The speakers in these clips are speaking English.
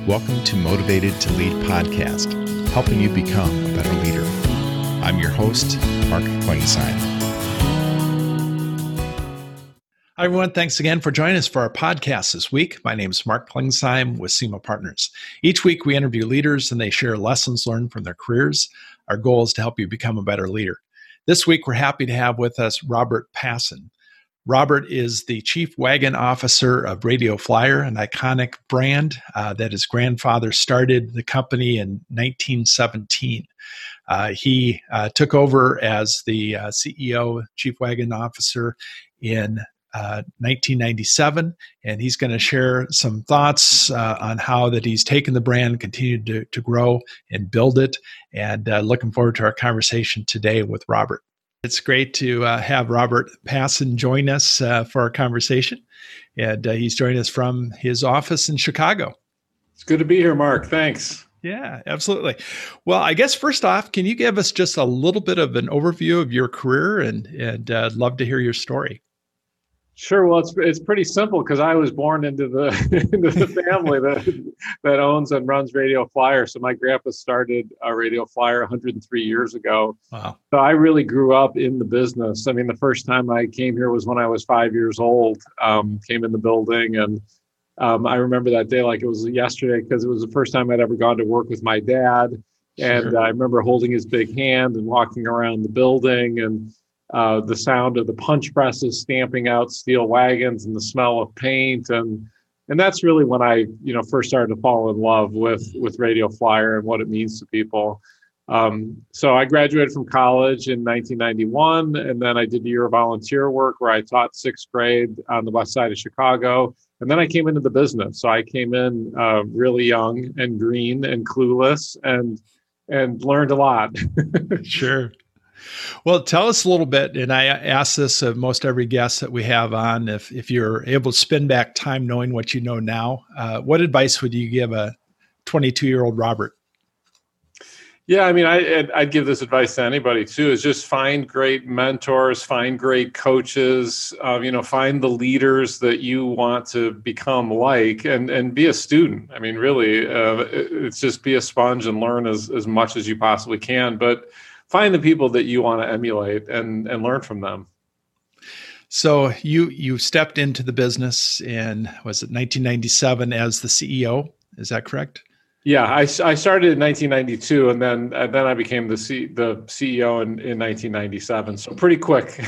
Welcome to Motivated to Lead podcast, helping you become a better leader. I'm your host, Mark Klingsheim. Hi, everyone. Thanks again for joining us for our podcast this week. My name is Mark Klingsheim with SEMA Partners. Each week, we interview leaders and they share lessons learned from their careers. Our goal is to help you become a better leader. This week, we're happy to have with us Robert Passon. Robert is the Chief Wagon Officer of Radio Flyer, an iconic brand that his grandfather started the company in 1917. He took over as the CEO, Chief Wagon Officer in 1997, and he's going to share some thoughts on how that he's taken the brand, continued to grow and build it, and looking forward to our conversation today with Robert. It's great to have Robert Passon join us for our conversation, and he's joining us from his office in Chicago. It's good to be here, Mark. Thanks. Yeah, absolutely. Well, I guess first off, can you give us just a little bit of an overview of your career, and I'd love to hear your story. Sure. Well, it's pretty simple because I was born into the into the family that owns and runs Radio Flyer. So my grandpa started Radio Flyer 103 years ago. Wow. So I really grew up in the business. I mean, the first time I came here was when I was 5 years old. Came in the building, and I remember that day like it was yesterday because it was the first time I'd ever gone to work with my dad. And Sure. I remember holding his big hand and walking around the building, and the sound of the punch presses stamping out steel wagons and the smell of paint. And that's really when I, first started to fall in love with Radio Flyer and what it means to people. So I graduated from college in 1991, and then I did a year of volunteer work where I taught sixth grade on the west side of Chicago. And then I came into the business. So I came in really young and green and clueless and learned a lot. Sure. Well, tell us a little bit, and I ask this of most every guest that we have on, if you're able to spin back time knowing what you know now, what advice would you give a 22-year-old Robert? Yeah, I mean, I'd give this advice to anybody too, is just find great mentors, find great coaches, find the leaders that you want to become like, and be a student. I mean, really, it's just be a sponge and learn as much as you possibly can, but find the people that you want to emulate and learn from them. So you stepped into the business in, was it 1997 as the CEO? Is that correct? Yeah, I started in 1992, and then I became the CEO in 1997. So pretty quick.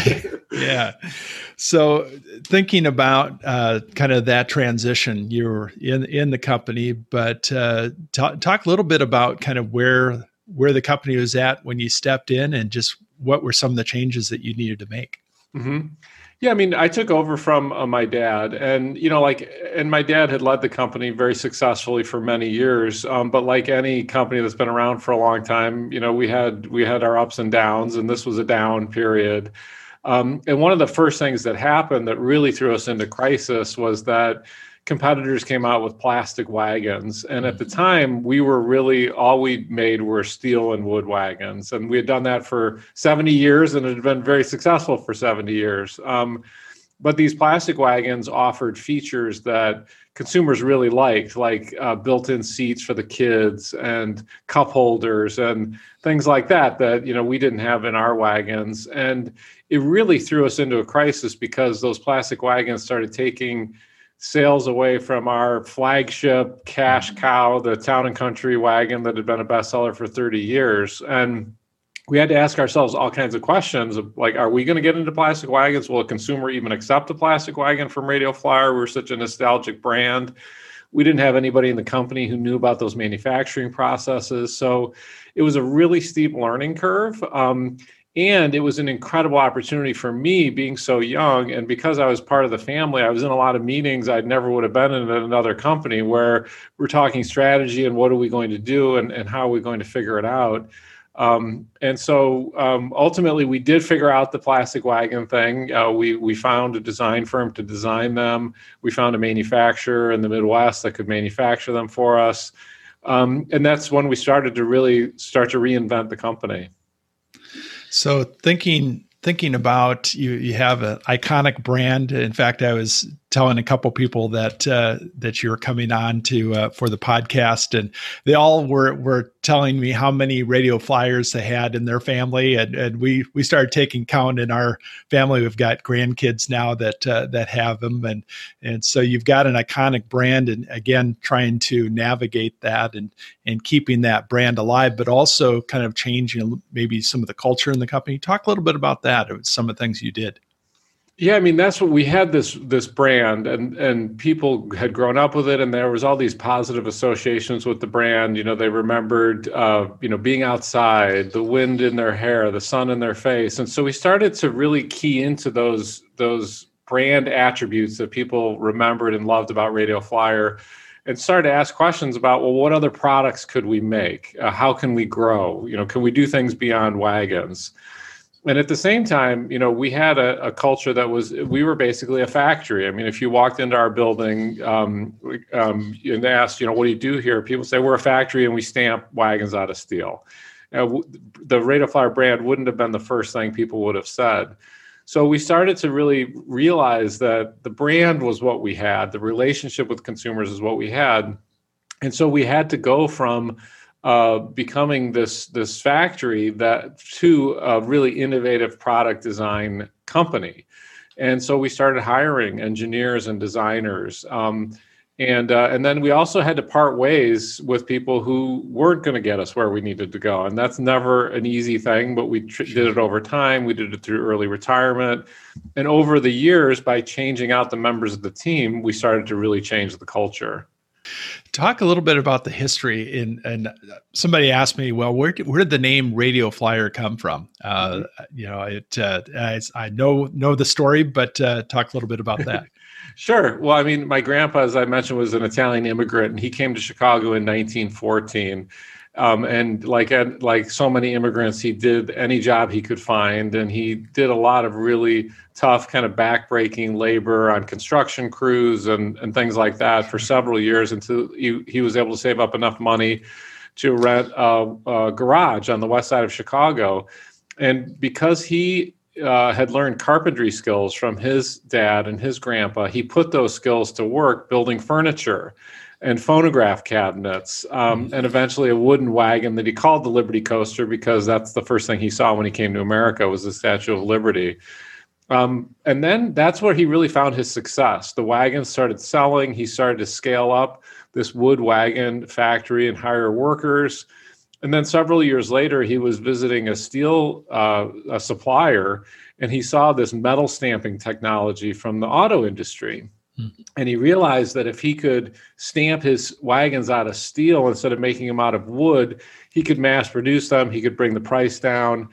Yeah. So thinking about kind of that transition, you were in the company, but talk a little bit about kind of where the company was at when you stepped in, and just what were some of the changes that you needed to make. Mm-hmm. Yeah, I mean, I took over from my dad, and and my dad had led the company very successfully for many years. But like any company that's been around for a long time, we had our ups and downs, and this was a down period. And one of the first things that happened that really threw us into crisis was that competitors came out with plastic wagons. And at the time, we were really, all we made were steel and wood wagons. And we had done that for 70 years, and it had been very successful for 70 years. But these plastic wagons offered features that consumers really liked, like built-in seats for the kids and cup holders and things like that we didn't have in our wagons. And it really threw us into a crisis because those plastic wagons started taking sales away from our flagship cash cow, the Town and Country wagon that had been a bestseller for 30 years. And we had to ask ourselves all kinds of questions like, are we going to get into plastic wagons? Will a consumer even accept a plastic wagon from Radio Flyer? We're such a nostalgic brand. We didn't have anybody in the company who knew about those manufacturing processes. So it was a really steep learning curve. And it was an incredible opportunity for me being so young. And because I was part of the family, I was in a lot of meetings I never would have been in at another company where we're talking strategy and what are we going to do and how are we going to figure it out. And so ultimately, we did figure out the plastic wagon thing. We found a design firm to design them. We found a manufacturer in the Midwest that could manufacture them for us. And that's when we started to really start to reinvent the company. So thinking about you have an iconic brand. In fact, I was telling a couple people that you were coming on to for the podcast, and they all were telling me how many radio flyers they had in their family, and we started taking count in our family. We've got grandkids now that have them, and so you've got an iconic brand, and again trying to navigate that and keeping that brand alive, but also kind of changing maybe some of the culture in the company. Talk a little bit about that, some of the things you did. Yeah, I mean, that's what we had, this brand, and people had grown up with it, and there was all these positive associations with the brand. They remembered being outside, the wind in their hair, the sun in their face. And so we started to really key into those brand attributes that people remembered and loved about Radio Flyer, and started to ask questions about, well, what other products could we make? How can we grow? Can we do things beyond wagons? And at the same time, we had a culture we were basically a factory. I mean, if you walked into our building and asked, what do you do here? People say, we're a factory and we stamp wagons out of steel. The Radio Flyer brand wouldn't have been the first thing people would have said. So we started to really realize that the brand was what we had. The relationship with consumers is what we had. And so we had to go from becoming this factory to a really innovative product design company. And so we started hiring engineers and designers. And then we also had to part ways with people who weren't going to get us where we needed to go. And that's never an easy thing, but we did it over time. We did it through early retirement. And over the years, by changing out the members of the team, we started to really change the culture. Talk a little bit about the history. And somebody asked me, well, where did the name Radio Flyer come from? I know the story, but talk a little bit about that. Sure. Well, I mean, my grandpa, as I mentioned, was an Italian immigrant, and he came to Chicago in 1914. And like so many immigrants, he did any job he could find, and he did a lot of really tough kind of backbreaking labor on construction crews and things like that for several years until he was able to save up enough money to rent a garage on the west side of Chicago. And because he had learned carpentry skills from his dad and his grandpa, he put those skills to work building furniture and phonograph cabinets, and eventually a wooden wagon that he called the Liberty Coaster, because that's the first thing he saw when he came to America was the Statue of Liberty. And then that's where he really found his success. The wagons started selling. He started to scale up this wood wagon factory and hire workers. And then several years later, he was visiting a steel a supplier, and he saw this metal stamping technology from the auto industry. And he realized that if he could stamp his wagons out of steel instead of making them out of wood, he could mass produce them. He could bring the price down.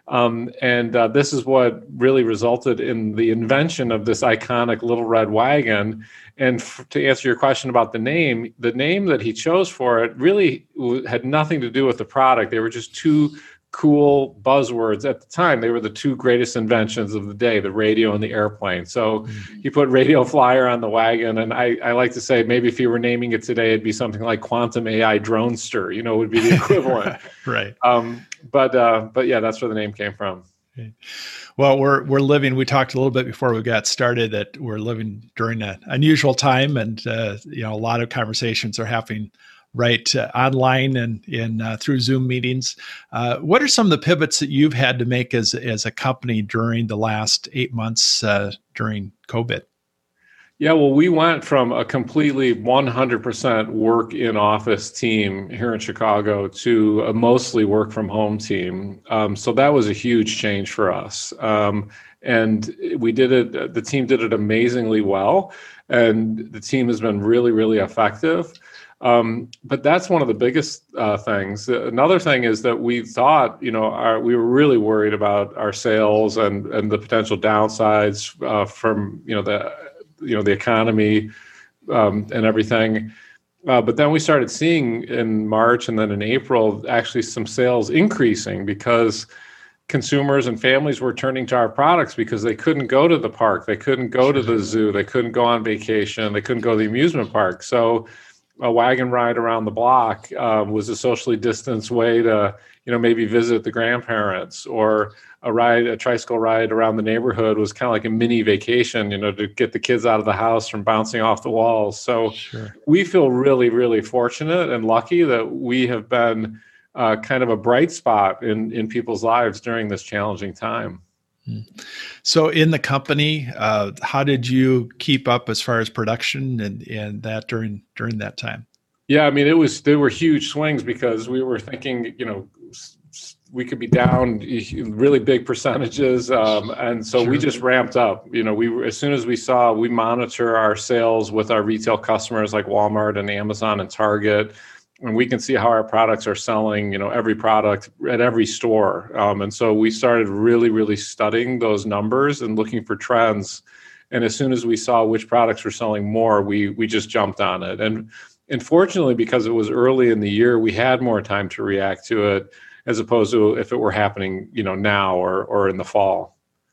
This is what really resulted in the invention of this iconic little red wagon. And to answer your question about the name that he chose for it really had nothing to do with the product. They were just two cool buzzwords at the time. They were the two greatest inventions of the day, the radio and the airplane. So he put Radio Flyer on the wagon. And I like to say, maybe if you were naming it today, it'd be something like Quantum AI Dronester, would be the equivalent. Right. But yeah, that's where the name came from. Well, we're living, we talked a little bit before we got started that we're living during an unusual time, and a lot of conversations are happening right online and through Zoom meetings. What are some of the pivots that you've had to make as a company during the last 8 months during COVID? Yeah, well, we went from a completely 100% work in office team here in Chicago to a mostly work from home team. So that was a huge change for us. And we did it, the team did it amazingly well. And the team has been really, really effective. But that's one of the biggest things. Another thing is that we thought, we were really worried about our sales and the potential downsides from, the economy and everything. But then we started seeing in March and then in April, actually some sales increasing because consumers and families were turning to our products because they couldn't go to the park. They couldn't go to the zoo. They couldn't go on vacation. They couldn't go to the amusement park. So a wagon ride around the block was a socially distanced way to maybe visit the grandparents, or a tricycle ride around the neighborhood was kind of like a mini vacation, to get the kids out of the house from bouncing off the walls. So Sure. we feel really, really fortunate and lucky that we have been kind of a bright spot in people's lives during this challenging time. So in the company, how did you keep up as far as production and that during that time? Yeah, I mean, there were huge swings because we were thinking, we could be down really big percentages, and so we just ramped up. As soon as we monitor our sales with our retail customers like Walmart and Amazon and Target, and we can see how our products are selling, every product at every store. And so we started really, really studying those numbers and looking for trends. And as soon as we saw which products were selling more, we just jumped on it. And fortunately, because it was early in the year, we had more time to react to it, as opposed to if it were happening, now or in the fall.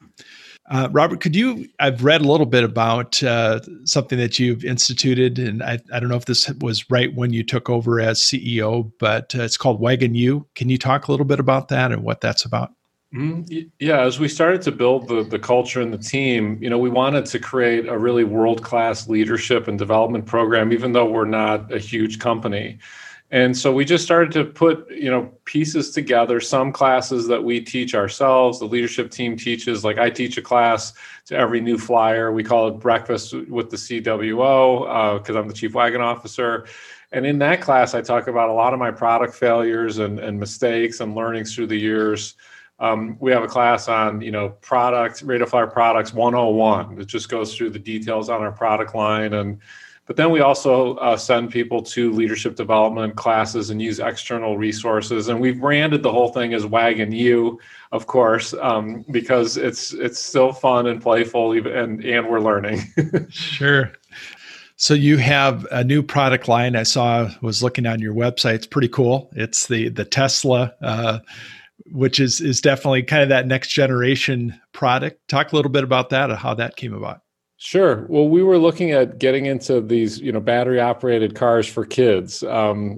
Robert, I've read a little bit about something that you've instituted, and I don't know if this was right when you took over as CEO, but it's called Wagon U. Can you talk a little bit about that and what that's about? Mm-hmm. Yeah, as we started to build the culture and the team, we wanted to create a really world-class leadership and development program, even though we're not a huge company. And so we just started to put, pieces together, some classes that we teach ourselves, the leadership team teaches, like I teach a class to every new flyer. We call it Breakfast with the CWO, because I'm the Chief Wagon Officer. And in that class, I talk about a lot of my product failures and mistakes and learnings through the years. We have a class on, Radio Flyer Products 101. It just goes through the details on our product line. But then we also send people to leadership development classes and use external resources. And we've branded the whole thing as Wagon U, of course, because it's still fun and playful, and we're learning. Sure. So you have a new product line. Was looking on your website. It's pretty cool. It's the Tesla, which is definitely kind of that next generation product. Talk a little bit about that and how that came about. Sure. Well, we were looking at getting into these, battery operated cars for kids. And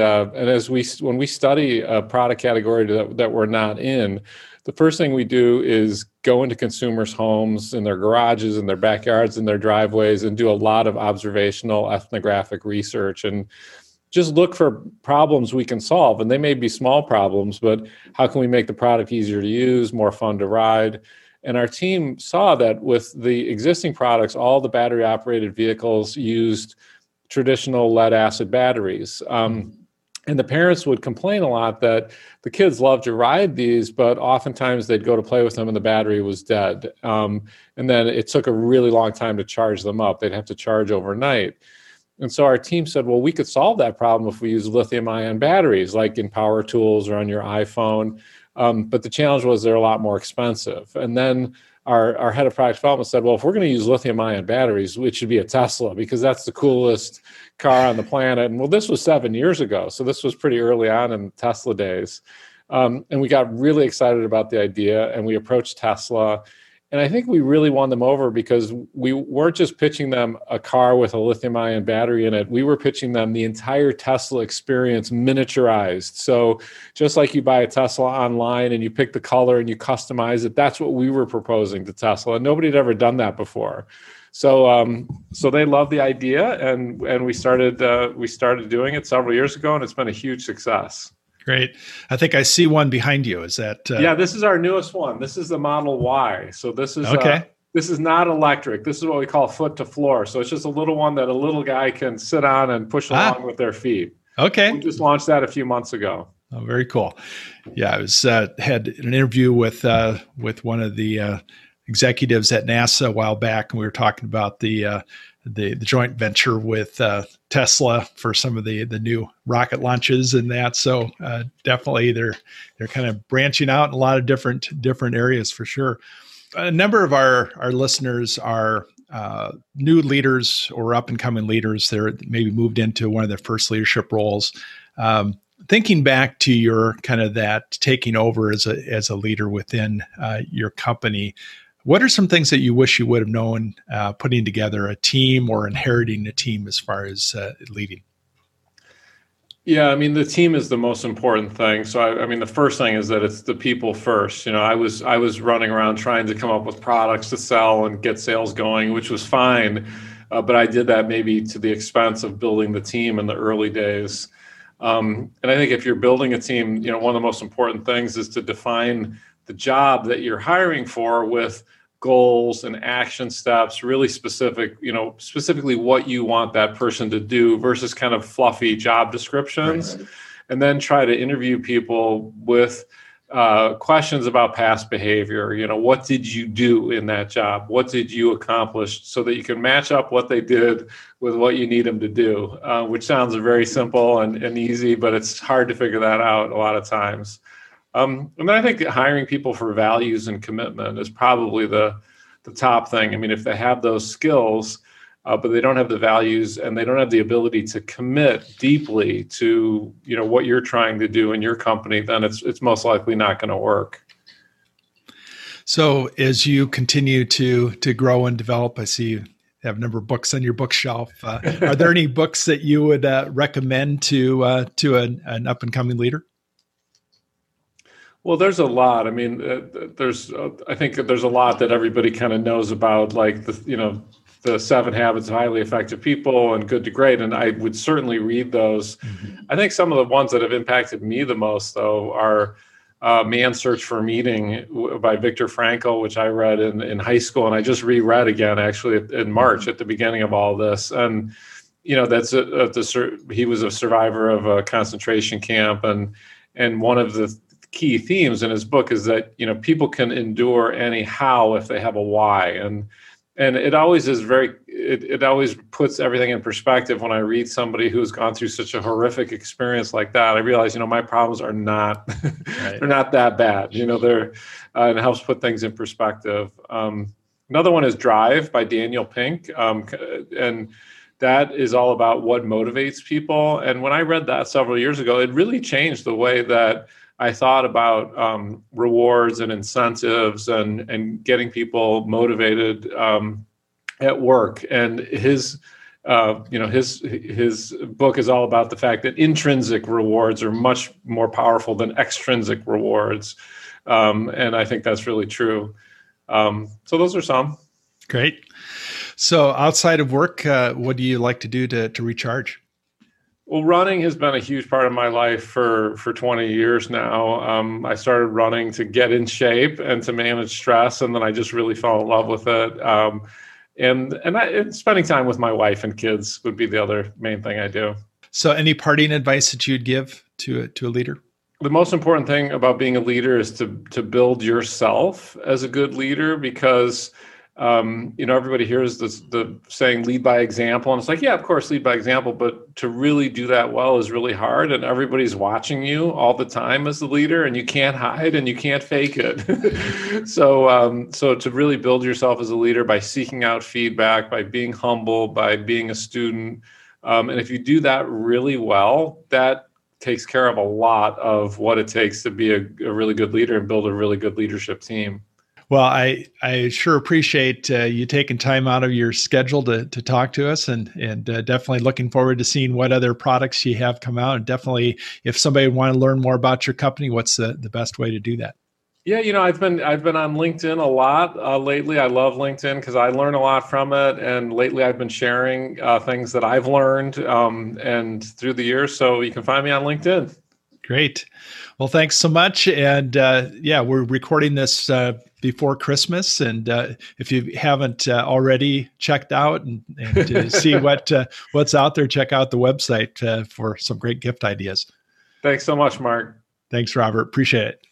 when we study a product category that we're not in, the first thing we do is go into consumers' homes, in their garages, in their backyards, in their driveways, and do a lot of observational ethnographic research and just look for problems we can solve. And they may be small problems, but how can we make the product easier to use, more fun to ride? And our team saw that with the existing products, all the battery operated vehicles used traditional lead acid batteries. And the parents would complain a lot that the kids loved to ride these, but oftentimes they'd go to play with them and the battery was dead. And then it took a really long time to charge them up. They'd have to charge overnight. And so our team said, well, we could solve that problem if we use lithium-ion batteries, like in power tools or on your iPhone. But the challenge was they're a lot more expensive. And then our head of product development said, well, if we're going to use lithium-ion batteries, it should be a Tesla because that's the coolest car on the planet. And well, this was 7 years ago. So this was pretty early on in Tesla days. And we got really excited about the idea and we approached Tesla. And I think we really won them over because we weren't just pitching them a car with a lithium-ion battery in it. We were pitching them the entire Tesla experience miniaturized. So just like you buy a Tesla online and you pick the color and you customize it, that's what we were proposing to Tesla. And nobody had ever done that before. So they loved the idea, and we started doing it several years ago, and it's been a huge success. Great. I think I see one behind you. Is that? Yeah, this is our newest one. This is the Model Y. So this is okay. This is not electric. This is what we call foot to floor. So it's just a little one that a little guy can sit on and push along with their feet. Okay. We just launched that a few months ago. Oh, very cool. Yeah, I was had an interview with one of the executives at NASA a while back, and we were talking about the joint venture with Tesla for some of the new rocket launches and that. So definitely they're kind of branching out in a lot of different areas for sure. A number of our listeners are new leaders or up and coming leaders. They're maybe moved into one of their first leadership roles. Thinking back to your kind of that taking over as a leader within your company, what are some things that you wish you would have known putting together a team or inheriting a team as far as leading? Yeah, I mean, the team is the most important thing. So, I mean, the first thing is that it's the people first. I was running around trying to come up with products to sell and get sales going, which was fine, but I did that maybe to the expense of building the team in the early days. And I think if you're building a team, one of the most important things is to define the job that you're hiring for with goals and action steps, really specific, specifically what you want that person to do versus kind of fluffy job descriptions. Right. And then try to interview people with questions about past behavior. What did you do in that job? What did you accomplish, so that you can match up what they did with what you need them to do, which sounds very simple and easy, but it's hard to figure that out a lot of times. And then I think hiring people for values and commitment is probably the top thing. I mean, if they have those skills, but they don't have the values and they don't have the ability to commit deeply to, what you're trying to do in your company, then it's most likely not going to work. So as you continue to grow and develop, I see you have a number of books on your bookshelf. Are there any books that you would recommend to an up and coming leader? Well, there's a lot. I mean, I think there's a lot that everybody kind of knows about, like the 7 Habits of Highly Effective People and Good to Great, and I would certainly read those. Mm-hmm. I think some of the ones that have impacted me the most, though, are Man's Search for Meaning by Viktor Frankl, which I read in high school, and I just reread again actually in March at the beginning of all this. And he was a survivor of a concentration camp, and one of the key themes in his book is that people can endure any how if they have a why, and it always is it always puts everything in perspective. When I read somebody who's gone through such a horrific experience like that, I realize my problems are not right. They're not that bad. And it helps put things in perspective. Another one is Drive by Daniel Pink, and that is all about what motivates people. And when I read that several years ago, it really changed the way that I thought about rewards and incentives and getting people motivated at work. And his book is all about the fact that intrinsic rewards are much more powerful than extrinsic rewards, and I think that's really true. So those are some. Great. So outside of work, what do you like to do to recharge? Well, running has been a huge part of my life for 20 years now. I started running to get in shape and to manage stress, and then I just really fell in love with it. And spending time with my wife and kids would be the other main thing I do. So any parting advice that you'd give to a leader? The most important thing about being a leader is to build yourself as a good leader, because everybody hears the saying lead by example, and it's like, yeah, of course, lead by example, but to really do that well is really hard, and everybody's watching you all the time as the leader, and you can't hide and you can't fake it. So to really build yourself as a leader by seeking out feedback, by being humble, by being a student, and if you do that really well, that takes care of a lot of what it takes to be a really good leader and build a really good leadership team. Well, I sure appreciate you taking time out of your schedule to talk to us, and definitely looking forward to seeing what other products you have come out. And definitely, if somebody want to learn more about your company, what's the best way to do that? Yeah, I've been on LinkedIn a lot lately. I love LinkedIn because I learn a lot from it, and lately I've been sharing things that I've learned and through the years. So you can find me on LinkedIn. Great. Well, thanks so much. And we're recording this before Christmas. And if you haven't already checked out and to see what's out there, check out the website for some great gift ideas. Thanks so much, Mark. Thanks, Robert. Appreciate it.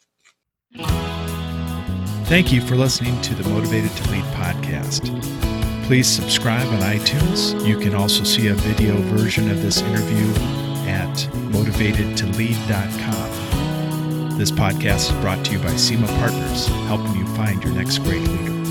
Thank you for listening to the Motivated to Lead podcast. Please subscribe on iTunes. You can also see a video version of this interview at motivatedtolead.com. This podcast is brought to you by SEMA Partners, helping you find your next great leader.